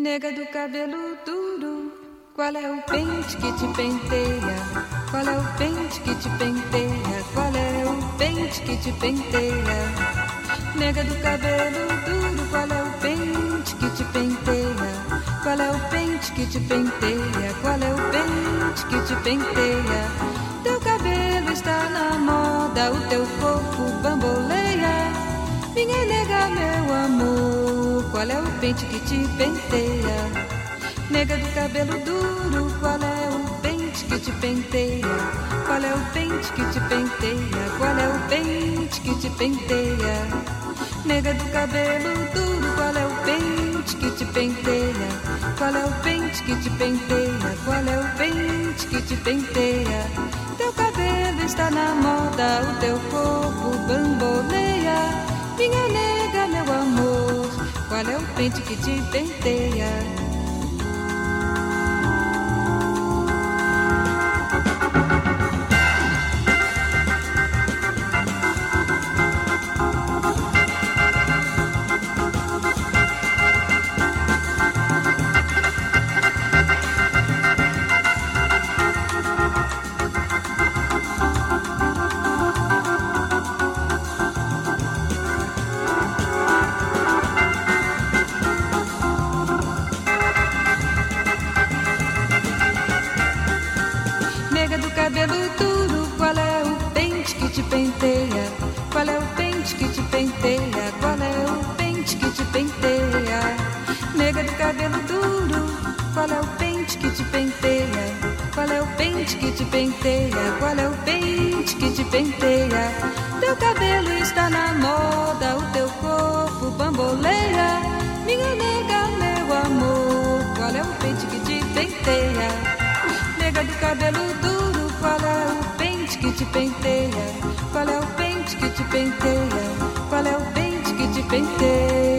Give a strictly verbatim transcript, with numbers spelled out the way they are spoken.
Nega do cabelo duro, qual é o pente que te penteia? Qual é o pente que te penteia? Qual é o pente que te penteia? Nega do cabelo duro, qual é o pente que te penteia? Qual é o pente que te penteia? Qual é o pente que te penteia? Teu cabelo está na moda, o teu corpo bamboleia. Minha nega, meu amor, qual é o pente que te penteia? Nega do cabelo duro, qual é o pente que te penteia? Qual é o pente que te penteia? Qual é o pente que te penteia? Nega do cabelo duro, qual é o pente que te penteia? Qual é o pente que te penteia? Qual é o pente que te penteia? Teu cabelo está na moda, o teu corpo bamboleia. Minha nega, meu amor, qual é o pente que te penteia? Nega do cabelo duro, qual é o pente que te penteia? Qual é o pente que te penteia? Qual é o pente que te penteia? Nega do cabelo duro, qual é o pente que te penteia? Qual é o pente que te penteia? Qual é o pente que te penteia? Teu cabelo está na moda, o teu corpo bamboleia. Minha nega, meu amor, qual é o pente que te penteia? Nega do cabelo duro, qual é o pente que te penteia? Qual é o pente que te penteia? Qual é o pente que te penteia?